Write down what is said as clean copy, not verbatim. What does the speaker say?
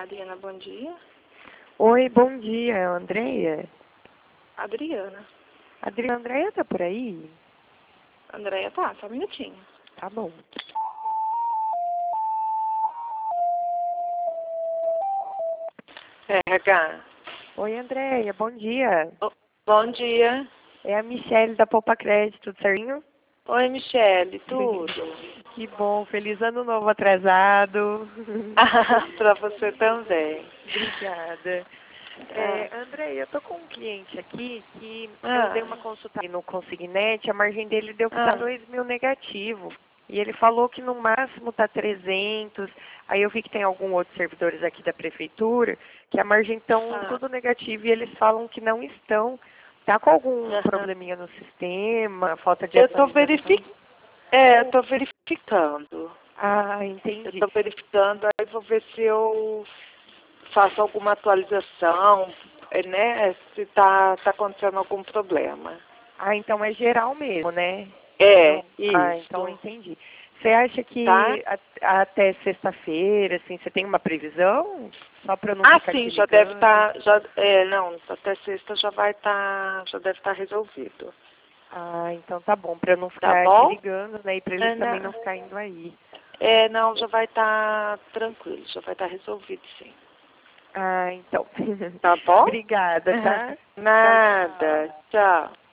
Adriana, bom dia. Oi, bom dia, é a Andréia? Adriana. A Andréia tá por aí? Andréia, tá, só um minutinho. Tá bom. RH. Oi, Andréia, bom dia. Bom dia. É a Michelle da Poupa Crédito, tudo certinho? Oi, Michele, tudo? Que bom, feliz ano novo atrasado. Pra você também. Obrigada. Andréia, eu tô com um cliente aqui que eu dei uma Ah, consulta no Consignet, a margem dele deu que tá ah, 2.000 negativo. E ele falou que no máximo tá 300. Aí eu vi que tem alguns outros servidores aqui da prefeitura que a margem estão ah, tudo negativo e eles falam que não estão. Tá com algum aham. probleminha no sistema, falta de Eu tô atualização? eu tô verificando. Ah, Eu entendi. tô verificando, aí vou ver se eu faço alguma atualização, né? Se tá acontecendo algum problema. Ah, então é geral mesmo, né? É, Não. Ah, então isso. entendi. Você acha Tá? que até sexta-feira, assim, você tem uma previsão? Só para eu não Ah, ficar sim, te já deve ligando? estar, não, até sexta já deve estar resolvido. Ah, então tá bom, para eu não Tá ficar te bom? ligando, né? E para eles também não ficarem indo aí. Não, já vai estar tranquilo, já vai estar resolvido, sim. Ah, então. Tá bom? Obrigada, tá? Tchau, Nada, tchau. tchau.